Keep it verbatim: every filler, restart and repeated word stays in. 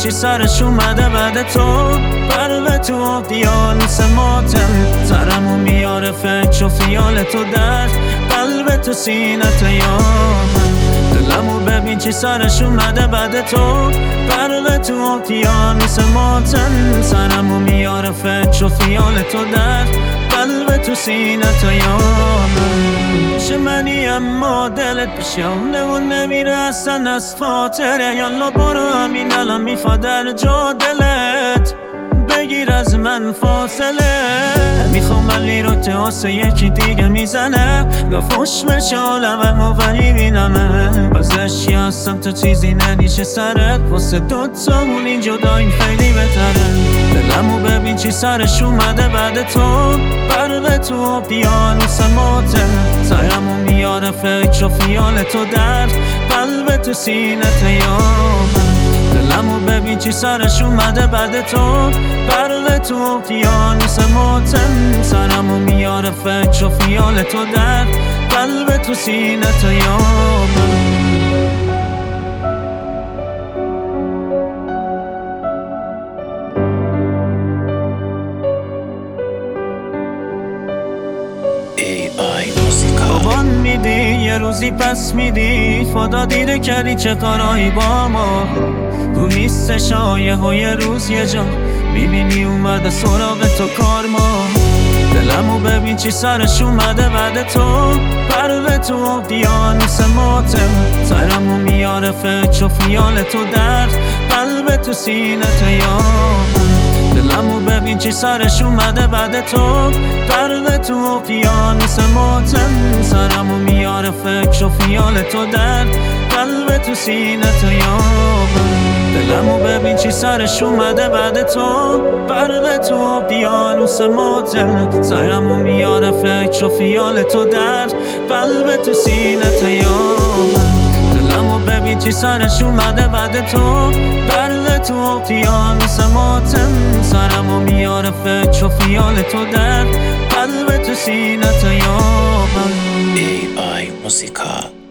چی سرش اومده بعد تو. برق تو اقیانوس ماتم، سرمو میاره فکر و خیال تو درد. قلب تو سینت یامم، دلمو ببین چی سرش اومده بعد تو. برق تو اقیانوس ماتم، سرمو میاره فکر و خیال تو درد. قلب تو سینت یامم. چه منی اما دلت بشم نمون نمیره اصلا از خاطره. یالا برو همین الان میخواد در جا دلت بگیر از من فاصله. میخوام ولی رو تاسه یکی دیگه میزنه. گفت بشه عالمم و ولی بینمه بازشی هستم تو چیزی ندیشه سرت. واسه دوتامون این جداییم خیلی بهتره. دلمو ببین چی سرش اومده بعد تو. برق تو اقیانوس ماتم، سرمو میاره فکر و خیال تو درد. قلب تو سینت یامم، دلمو ببین چی سرش اومده بعد تو. برق تو اقیانوس ماتم، سرمو میاره فکر و خیال تو درد. قلب تو سینت یامم. خوابان میدی یه روزی پس میدی. خدا دیده کردی چه کارایی با ما. تو نیستش آیه های یه روز یه جا میبینی اومده سراغ تو کار ما. دلمو ببین چی سرش اومده بعد تو. برق تو اقیانوس ماتم، سرمو میاره فکر و خیال تو درد. قلب تو سینت یامم، دلمو ببین چی سرش اومده بعد تو. برق تو اقیانوس ماتم، سرمو میاره فکر و خیال تو درد. قلب تو سینت یامم، دلمو ببین چی سرش اومده بعد تو. برق تو اقیانوس ماتم، سرمو میاره فکر و خیال تو درد. قلب تو سینت یامم، دلمو ببین چی سرش اومده بعد تو. برق تو اقیانوس ماتم، سرمو میاره فکر و خیال تو درد. قلب تو سینت یامم. ای آی موسیقا.